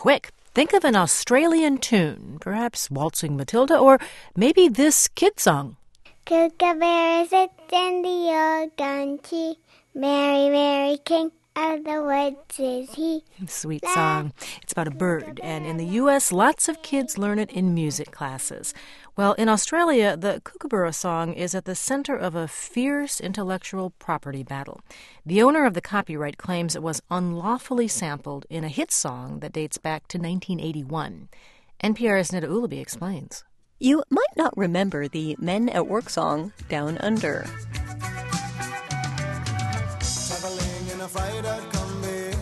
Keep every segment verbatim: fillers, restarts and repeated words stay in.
Quick, think of an Australian tune, perhaps Waltzing Matilda, or maybe this kid song. Kookaburra sits in the old gum tree. Merry, merry king of the woods is he. Sweet song. It's about a bird, and in the U S, lots of kids learn it in music classes. Well, in Australia, the Kookaburra song is at the center of a fierce intellectual property battle. The owner of the copyright claims it was unlawfully sampled in a hit song that dates back to nineteen eighty-one. N P R's Neda Ulaby explains. You might not remember the Men at Work song, Down Under. Traveling in a fried-out Kombi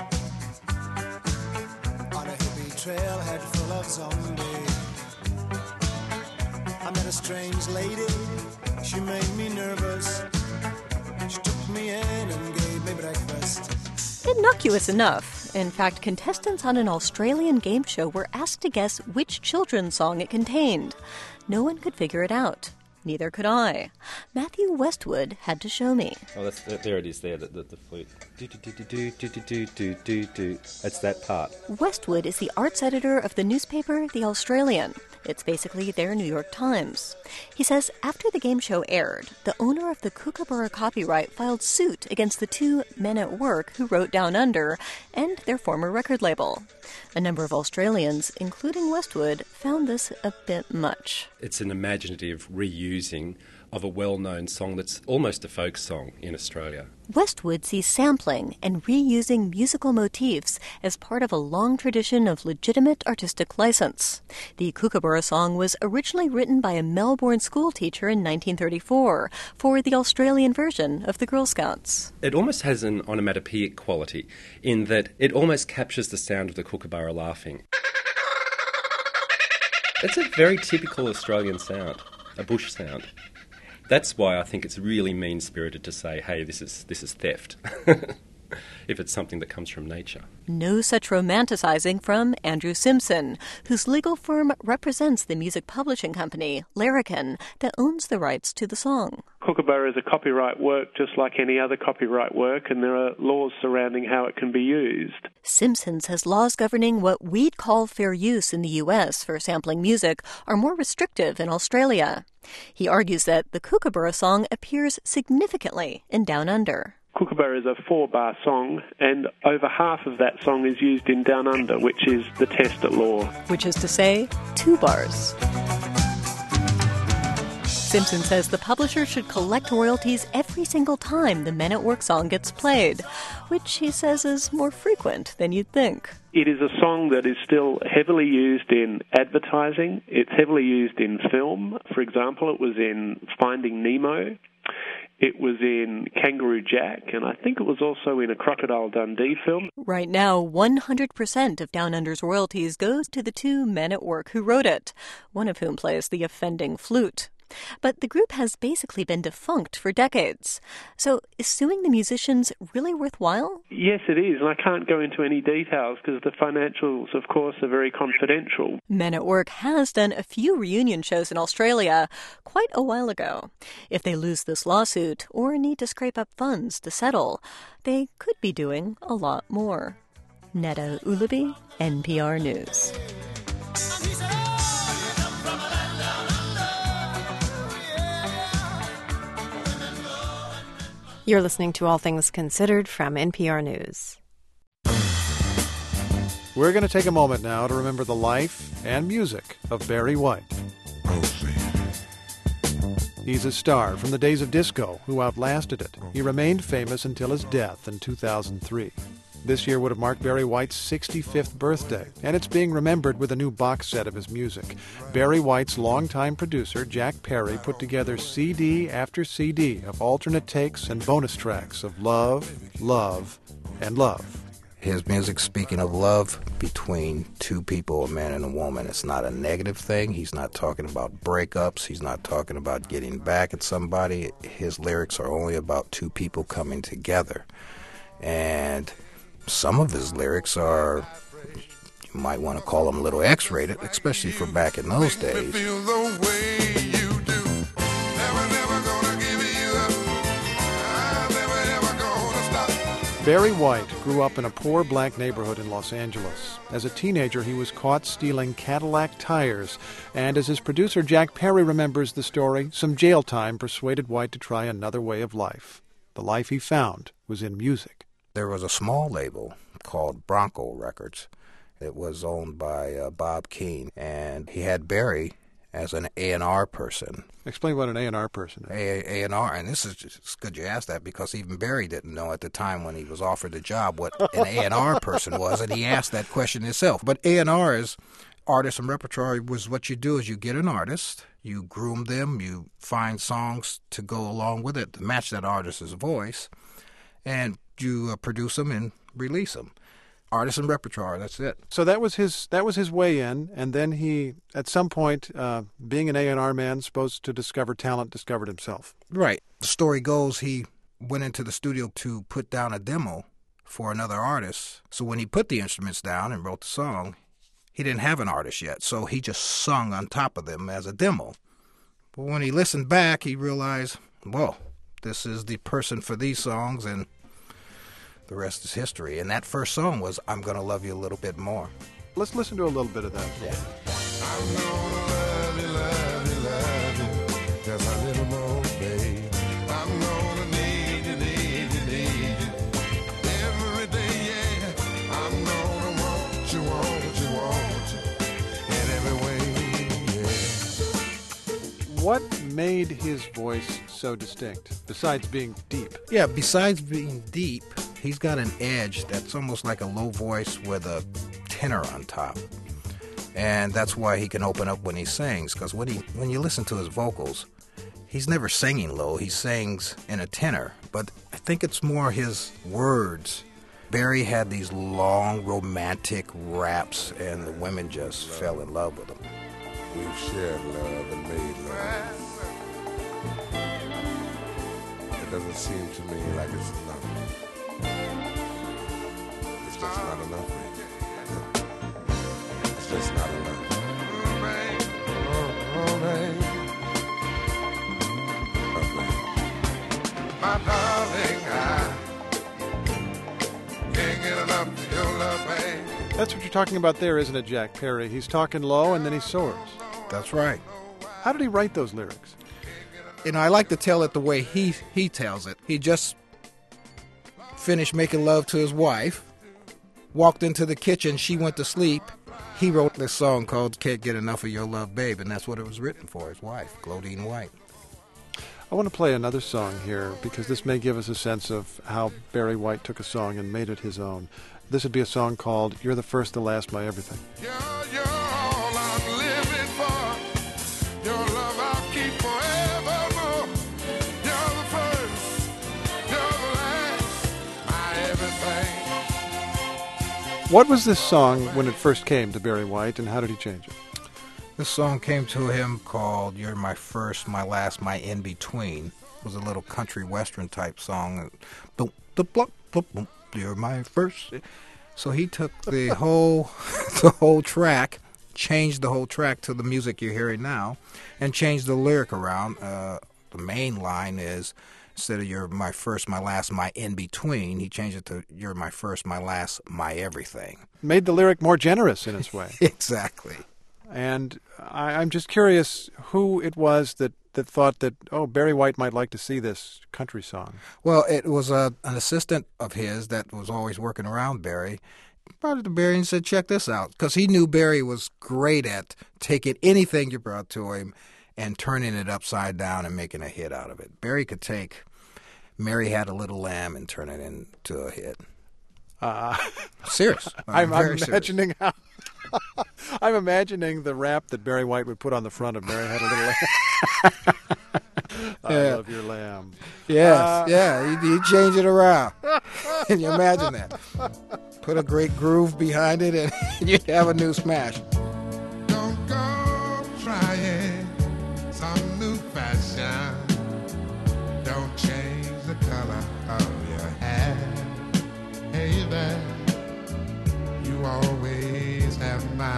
on a hippie trailhead full of zombies. I met a strange lady, she made me nervous. She took me in and gave me breakfast. Innocuous enough. In fact, contestants on an Australian game show were asked to guess which children's song it contained. No one could figure it out. Neither could I. Matthew Westwood had to show me. Oh, that's, there it is there, the, the, the flute. Do, do, do, do, do, do, do, do, do, do. That's that part. Westwood is the arts editor of the newspaper The Australian. It's basically their New York Times. He says after the game show aired, the owner of the Kookaburra copyright filed suit against the two men at work who wrote Down Under and their former record label. A number of Australians, including Westwood, found this a bit much. It's an imaginative reusing of a well-known song that's almost a folk song in Australia. Westwood sees sampling and reusing musical motifs as part of a long tradition of legitimate artistic license. The Kookaburra song was originally written by a Melbourne schoolteacher in nineteen thirty-four for the Australian version of the Girl Scouts. It almost has an onomatopoeic quality in that it almost captures the sound of the kookaburra laughing. It's a very typical Australian sound, a bush sound. That's why I think it's really mean-spirited to say, hey, this is this is theft, if it's something that comes from nature. No such romanticizing from Andrew Simpson, whose legal firm represents the music publishing company, Larrikin, that owns the rights to the song. Kookaburra is a copyright work just like any other copyright work, and there are laws surrounding how it can be used. Simpson says laws governing what we'd call fair use in the U S for sampling music are more restrictive in Australia. He argues that the Kookaburra song appears significantly in Down Under. Kookaburra is a four-bar song, and over half of that song is used in Down Under, which is the test at law. Which is to say, two bars. Simpson says the publisher should collect royalties every single time the Men at Work song gets played, which he says is more frequent than you'd think. It is a song that is still heavily used in advertising. It's heavily used in film. For example, it was in Finding Nemo. It was in Kangaroo Jack, and I think it was also in a Crocodile Dundee film. Right now, one hundred percent of Down Under's royalties goes to the two men at work who wrote it, one of whom plays the offending flute. But the group has basically been defunct for decades. So is suing the musicians really worthwhile? Yes, it is, and I can't go into any details because the financials, of course, are very confidential. Men at Work has done a few reunion shows in Australia quite a while ago. If they lose this lawsuit or need to scrape up funds to settle, they could be doing a lot more. Neda Ulaby, N P R News. You're listening to All Things Considered from N P R News. We're going to take a moment now to remember the life and music of Barry White. He's a star from the days of disco who outlasted it. He remained famous until his death in two thousand three. This year would have marked Barry White's sixty-fifth birthday, and it's being remembered with a new box set of his music. Barry White's longtime producer, Jack Perry, put together C D after C D of alternate takes and bonus tracks of love, love, and love. His music, speaking of love between two people, a man and a woman, it's not a negative thing. He's not talking about breakups. He's not talking about getting back at somebody. His lyrics are only about two people coming together. And some of his lyrics are, you might want to call them a little X-rated, especially for back in those days. Barry White grew up in a poor black neighborhood in Los Angeles. As a teenager, he was caught stealing Cadillac tires, and as his producer Jack Perry remembers the story, some jail time persuaded White to try another way of life. The life he found was in music. There was a small label called Bronco Records. It was owned by uh, Bob Keane, and he had Barry as an A and R person. Explain what an A and R person is. A and R, and this is just, it's good you asked that, because even Barry didn't know at the time when he was offered the job what an A and R person was, and he asked that question himself. But A and R is artist and repertoire. Was what you do is you get an artist, you groom them, you find songs to go along with it to match that artist's voice, and you uh, produce them and release them. Artist and repertoire, that's it. So that was his that was his way in, and then he, at some point, uh, being an A and R man, supposed to discover talent, discovered himself. Right. The story goes he went into the studio to put down a demo for another artist. So when he put the instruments down and wrote the song, he didn't have an artist yet, so he just sung on top of them as a demo. But when he listened back, he realized, whoa, this is the person for these songs, and the rest is history. And that first song was I'm Gonna Love You a Little Bit More. Let's listen to a little bit of that. Yeah. I'm gonna love you, love you, love you, just a little more, babe. I'm gonna need you, need you, need you, every day, yeah. I'm gonna want you, want you, want you, in every way, yeah. What made his voice so distinct, besides being deep? Yeah, besides being deep, he's got an edge that's almost like a low voice with a tenor on top. And that's why he can open up when he sings, because when he when you listen to his vocals, he's never singing low. He sings in a tenor. But I think it's more his words. Barry had these long, romantic raps, and the women just love. fell in love with him. We've shared love and made love. It doesn't seem to me like it's enough. It's just not enough, baby. It's just not enough. Oh, baby. Oh, oh, baby. Oh, baby. My darling, I can't get enough of your love, baby. That's what you're talking about there, isn't it, Jack Perry? He's talking low and then he soars. That's right. How did he write those lyrics? You know, I like to tell it the way he, he tells it. He just finished making love to his wife, walked into the kitchen, she went to sleep. He wrote this song called Can't Get Enough of Your Love, Babe, and that's what it was written for, his wife, Claudine White. I want to play another song here because this may give us a sense of how Barry White took a song and made it his own. This would be a song called You're the First, the Last, My Everything. You're, you're all I'm living for. Your love I'll keep forevermore. You're the first, you're the last, my everything. What was this song when it first came to Barry White, and how did he change it? This song came to him called You're My First, My Last, My In Between. It was a little country western type song. Boom, the block, boom, boom, you're my first. So he took the whole the whole track, changed the whole track to the music you're hearing now, and changed the lyric around. Uh, the main line is, instead of you're my first, my last, my in between, he changed it to you're my first, my last, my everything. Made the lyric more generous in its way. Exactly. And I, I'm just curious who it was that, that thought that, oh, Barry White might like to see this country song. Well, it was a, an assistant of his that was always working around Barry. Brought it to Barry and said, check this out. Because he knew Barry was great at taking anything you brought to him and turning it upside down and making a hit out of it. Barry could take Mary Had a Little Lamb and turn it into a hit. Uh, serious. I'm, I'm, I'm imagining serious. how... I'm imagining the rap that Barry White would put on the front of Mary Had a Little Lamb. I yeah. love your lamb. Yes, uh, yeah, he, he changed it around. Can you imagine that? Put a great groove behind it and you'd have a new smash. Don't go trying some new fashion. Don't change the color of your hair. Hey there, you always have my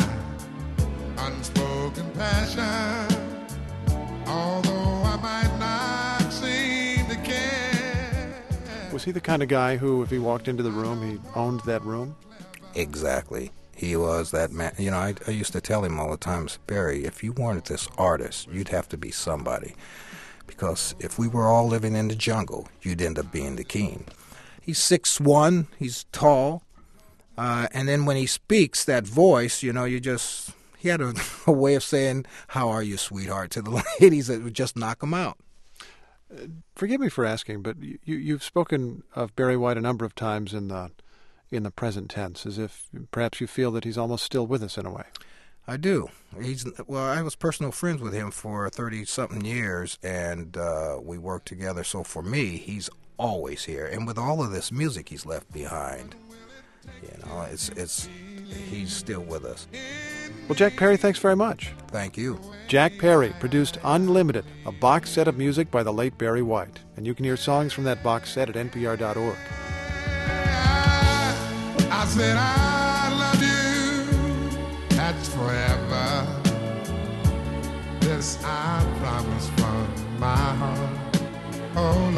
unspoken passion. Although I might not seem to care. Was he the kind of guy who, if he walked into the room, he owned that room? Exactly. He was that man. You know, I, I used to tell him all the time, Barry, if you weren't this artist, you'd have to be somebody. Because if we were all living in the jungle, you'd end up being the king. He's six one, he's tall, uh, and then when he speaks, that voice, you know, you just, he had a, a way of saying, how are you, sweetheart, to the ladies that would just knock them out. Uh, forgive me for asking, but you, you've spoken of Barry White a number of times in the in the present tense, as if perhaps you feel that he's almost still with us in a way. I do. He's well. I was personal friends with him for thirty-something years, and uh, we worked together. So for me, he's always here. And with all of this music he's left behind, you know, it's it's he's still with us. Well, Jack Perry, thanks very much. Thank you. Jack Perry produced Unlimited, a box set of music by the late Barry White. And you can hear songs from that box set at N P R dot org. I said I love you, that's forever. This I promise from my heart. Oh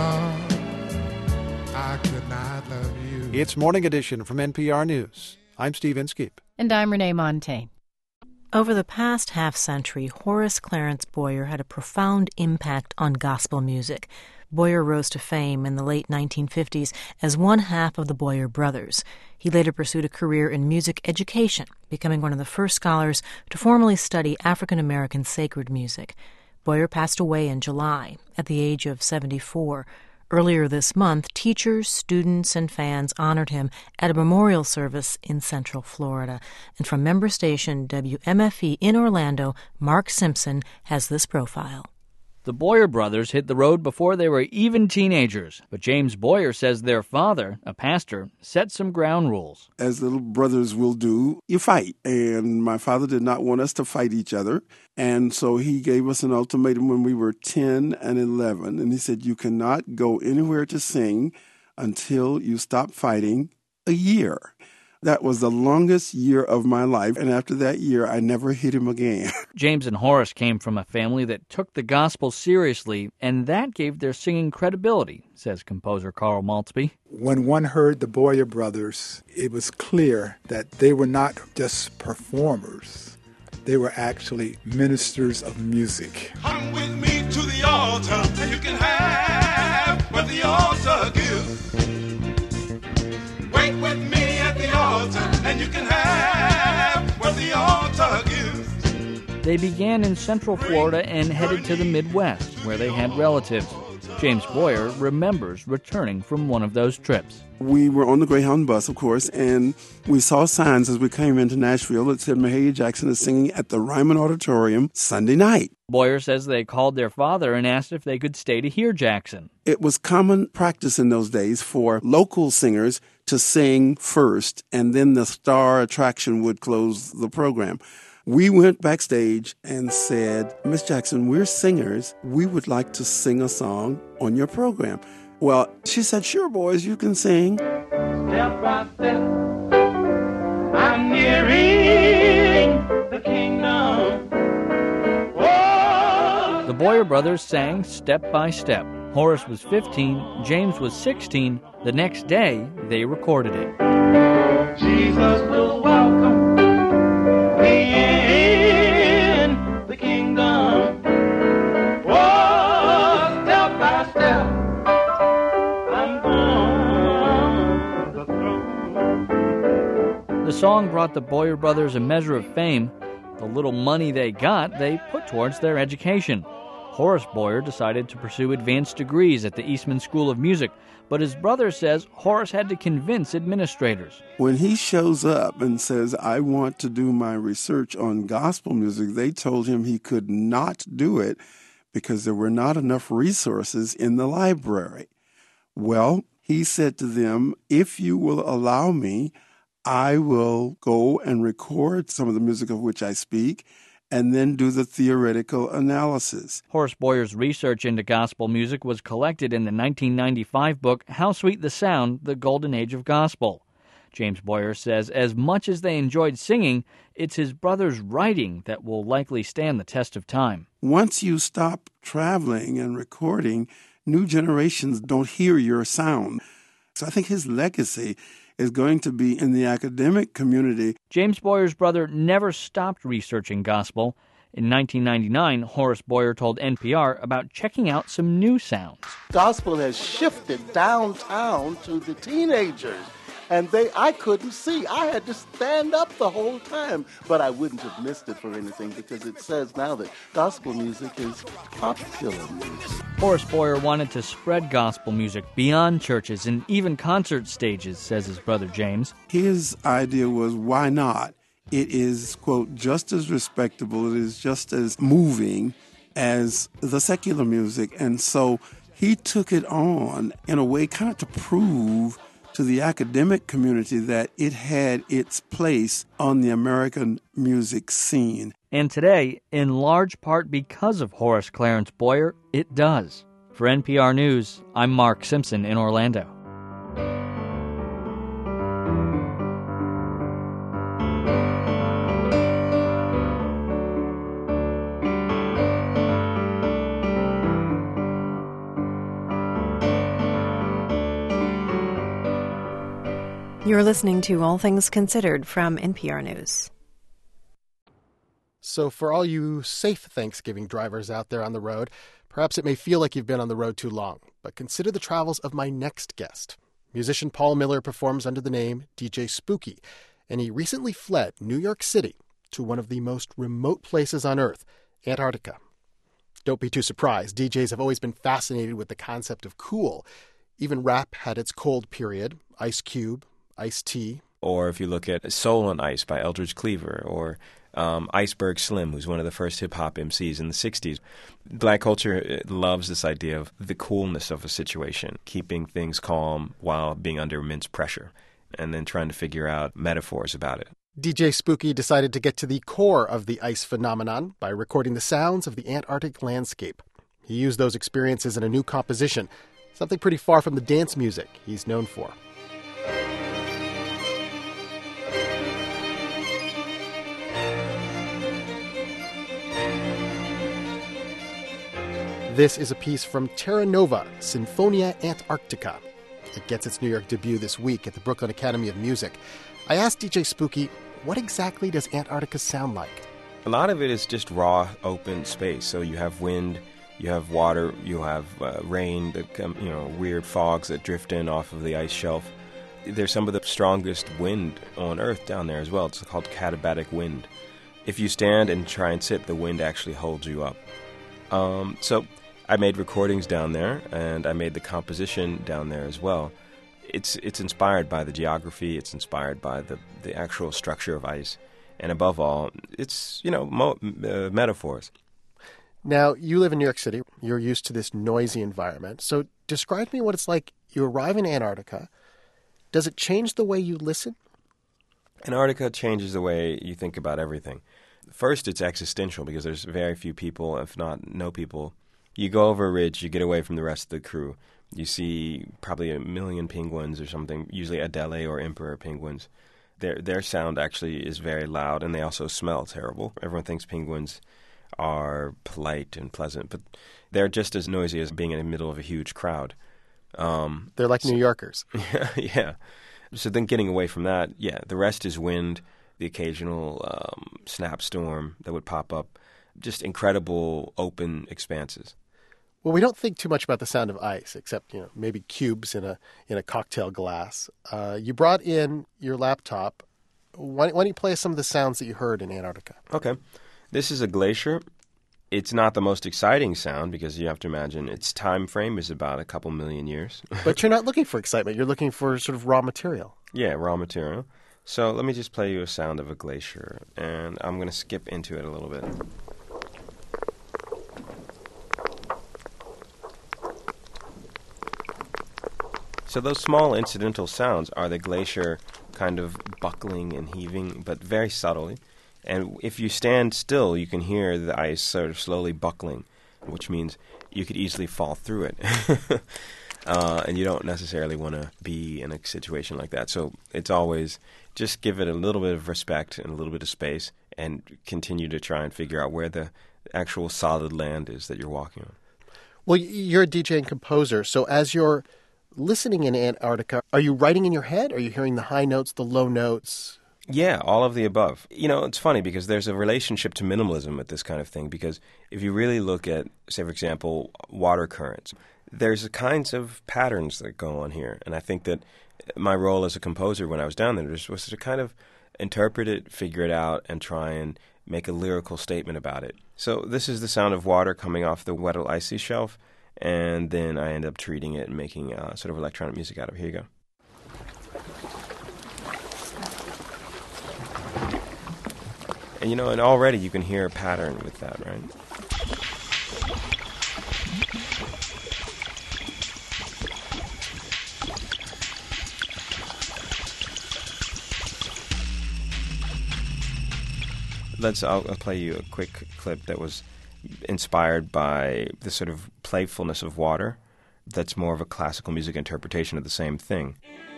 Lord, I could not love you. It's Morning Edition from N P R News. I'm Steve Inskeep. And I'm Renee Montaigne. Over the past half-century, Horace Clarence Boyer had a profound impact on gospel music. Boyer rose to fame in the late nineteen fifties as one half of the Boyer brothers. He later pursued a career in music education, becoming one of the first scholars to formally study African-American sacred music. Boyer passed away in July at the age of seventy-four. Earlier this month, teachers, students, and fans honored him at a memorial service in Central Florida. And from member station W M F E in Orlando, Mark Simpson has this profile. The Boyer brothers hit the road before they were even teenagers, but James Boyer says their father, a pastor, set some ground rules. As little brothers will do, you fight. And my father did not want us to fight each other. And so he gave us an ultimatum when we were ten and eleven. And he said, you cannot go anywhere to sing until you stop fighting a year. That was the longest year of my life, and after that year, I never hit him again. James and Horace came from a family that took the gospel seriously, and that gave their singing credibility, says composer Carl Maltzby. When one heard the Boyer brothers, it was clear that they were not just performers. They were actually ministers of music. Come with me to the altar, and you can have what the altar gives. Wait with me at the altar, and you can have what the altar gives. They began in Central Florida and headed to the Midwest, where they had relatives. James Boyer remembers returning from one of those trips. We were on the Greyhound bus, of course, and we saw signs as we came into Nashville that said Mahalia Jackson is singing at the Ryman Auditorium Sunday night. Boyer says they called their father and asked if they could stay to hear Jackson. It was common practice in those days for local singers to sing first, and then the star attraction would close the program. We went backstage and said, Miss Jackson, we're singers. We would like to sing a song on your program. Well, she said, sure, boys, you can sing. Step by step, I'm nearing the kingdom. Whoa. The Boyer brothers sang Step by Step. Horace was fifteen, James was sixteen. The next day, they recorded it. Jesus will welcome me in the kingdom. Whoa, step by step, I'm on the throne. The song brought the Boyer brothers a measure of fame. The little money they got, they put towards their education. Horace Boyer decided to pursue advanced degrees at the Eastman School of Music, but his brother says Horace had to convince administrators. When he shows up and says, I want to do my research on gospel music, they told him he could not do it because there were not enough resources in the library. Well, he said to them, if you will allow me, I will go and record some of the music of which I speak, and then do the theoretical analysis. Horace Boyer's research into gospel music was collected in the nineteen ninety-five book, How Sweet the Sound, The Golden Age of Gospel. James Boyer says as much as they enjoyed singing, it's his brother's writing that will likely stand the test of time. Once you stop traveling and recording, new generations don't hear your sound. So I think his legacy is going to be in the academic community. James Boyer's brother never stopped researching gospel. In nineteen ninety-nine, Horace Boyer told N P R about checking out some new sounds. Gospel has shifted downtown to the teenagers, and they I couldn't see. I had to stand up the whole time, but I wouldn't have missed it for anything because it says now that gospel music is popular music. Horace Boyer wanted to spread gospel music beyond churches and even concert stages, says his brother James. His idea was, why not? It is, quote, just as respectable, it is just as moving as the secular music. And so he took it on in a way kind of to prove to the academic community that it had its place on the American music scene. And today, in large part because of Horace Clarence Boyer, it does. For N P R News, I'm Mark Simpson in Orlando. You're listening to All Things Considered from N P R News. So for all you safe Thanksgiving drivers out there on the road, perhaps it may feel like you've been on the road too long, but consider the travels of my next guest. Musician Paul Miller performs under the name D J Spooky, and he recently fled New York City to one of the most remote places on Earth, Antarctica. Don't be too surprised. D Js have always been fascinated with the concept of cool. Even rap had its cold period. Ice Cube, Ice-T. Or if you look at Soul on Ice by Eldridge Cleaver, or um, Iceberg Slim, who's one of the first hip-hop M Cs in the sixties. Black culture loves this idea of the coolness of a situation, keeping things calm while being under immense pressure, and then trying to figure out metaphors about it. D J Spooky decided to get to the core of the ice phenomenon by recording the sounds of the Antarctic landscape. He used those experiences in a new composition, something pretty far from the dance music he's known for. This is a piece from Terra Nova, Sinfonia Antarctica. It gets its New York debut this week at the Brooklyn Academy of Music. I asked D J Spooky, what exactly does Antarctica sound like? A lot of it is just raw, open space. So you have wind, you have water, you have uh, rain, the, you know, weird fogs that drift in off of the ice shelf. There's some of the strongest wind on Earth down there as well. It's called katabatic wind. If you stand and try and sit, the wind actually holds you up. Um, so I made recordings down there, and I made the composition down there as well. It's it's inspired by the geography. It's inspired by the, the actual structure of ice. And above all, it's, you know, mo- uh, metaphors. Now, you live in New York City. You're used to this noisy environment. So describe to me what it's like. You arrive in Antarctica. Does it change the way you listen? Antarctica changes the way you think about everything. First, it's existential because there's very few people, if not no people. You go over a ridge, you get away from the rest of the crew. You see probably a million penguins or something, usually Adélie or emperor penguins. Their their sound actually is very loud, and they also smell terrible. Everyone thinks penguins are polite and pleasant, but they're just as noisy as being in the middle of a huge crowd. Um, they're like so, New Yorkers. Yeah, yeah. So then getting away from that, yeah, the rest is wind, the occasional um, snap storm that would pop up, just incredible open expanses. Well, we don't think too much about the sound of ice, except, you know, maybe cubes in a in a cocktail glass. Uh, you brought in your laptop. Why, why don't you play some of the sounds that you heard in Antarctica? Okay. This is a glacier. It's not the most exciting sound because you have to imagine its time frame is about a couple million years. But you're not looking for excitement. You're looking for sort of raw material. Yeah, raw material. So let me just play you a sound of a glacier, and I'm going to skip into it a little bit. So those small incidental sounds are the glacier kind of buckling and heaving, but very subtly. And if you stand still, you can hear the ice sort of slowly buckling, which means you could easily fall through it. uh, and you don't necessarily want to be in a situation like that. So it's always just give it a little bit of respect and a little bit of space and continue to try and figure out where the actual solid land is that you're walking on. Well, you're a D J and composer, so as you're listening in Antarctica, are you writing in your head? Are you hearing the high notes, the low notes? Yeah, all of the above. You know, it's funny because there's a relationship to minimalism with this kind of thing, because if you really look at, say, for example, water currents, there's kinds of patterns that go on here. And I think that my role as a composer when I was down there was to kind of interpret it, figure it out, and try and make a lyrical statement about it. So this is the sound of water coming off the Weddell icy shelf, and then I end up treating it and making uh, sort of electronic music out of it. Here you go. And, you know, and already you can hear a pattern with that, right? Let's, I'll, I'll play you a quick clip that was inspired by the sort of playfulness of water. That's more of a classical music interpretation of the same thing.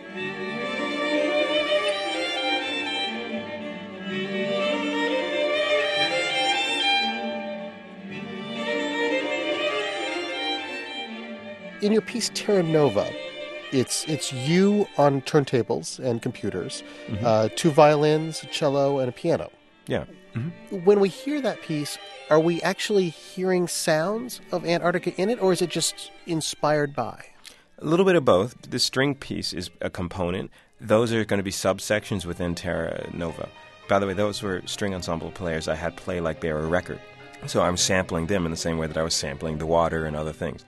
In your piece Terra Nova, it's it's you on turntables and computers, mm-hmm. uh, two violins, a cello, and a piano. Yeah. Mm-hmm. When we hear that piece, are we actually hearing sounds of Antarctica in it, or is it just inspired by? A little bit of both. The string piece is a component. Those are going to be subsections within Terra Nova. By the way, those were string ensemble players I had play like they were a record. So I'm sampling them in the same way that I was sampling the water and other things.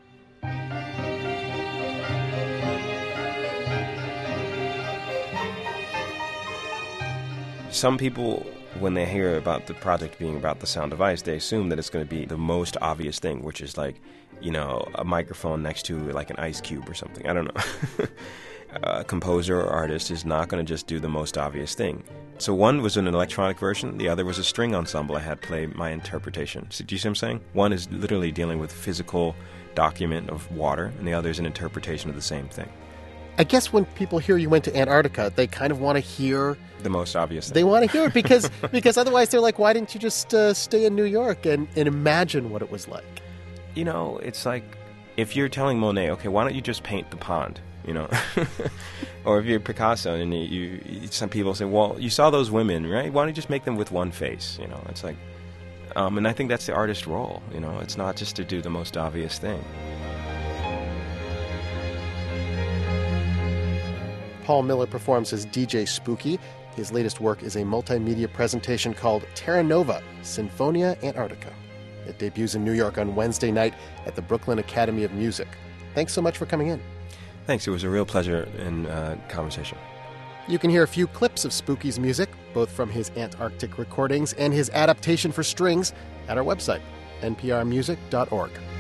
Some people, when they hear about the project being about the sound of ice, they assume that it's going to be the most obvious thing, which is like, you know, a microphone next to like an ice cube or something. I don't know. A composer or artist is not going to just do the most obvious thing. So one was an electronic version, the other was a string ensemble I had play my interpretation. So do you see what I'm saying? One is literally dealing with physical document of water, and the other is an interpretation of the same thing. I guess when people hear you went to Antarctica, they kind of want to hear the most obvious thing. They want to hear it because because otherwise they're like, why didn't you just uh, stay in New York and, and imagine what it was like? You know, it's like if you're telling Monet, okay, why don't you just paint the pond, you know? Or if you're Picasso and you, you, some people say, well, you saw those women, right? Why don't you just make them with one face, you know? It's like, um, and I think that's the artist's role, you know? It's not just to do the most obvious thing. Paul Miller performs as D J Spooky. His latest work is a multimedia presentation called Terra Nova, Sinfonia Antarctica. It debuts in New York on Wednesday night at the Brooklyn Academy of Music. Thanks so much for coming in. Thanks. It was a real pleasure in uh, conversation. You can hear a few clips of Spooky's music, both from his Antarctic recordings and his adaptation for strings, at our website, n p r music dot org.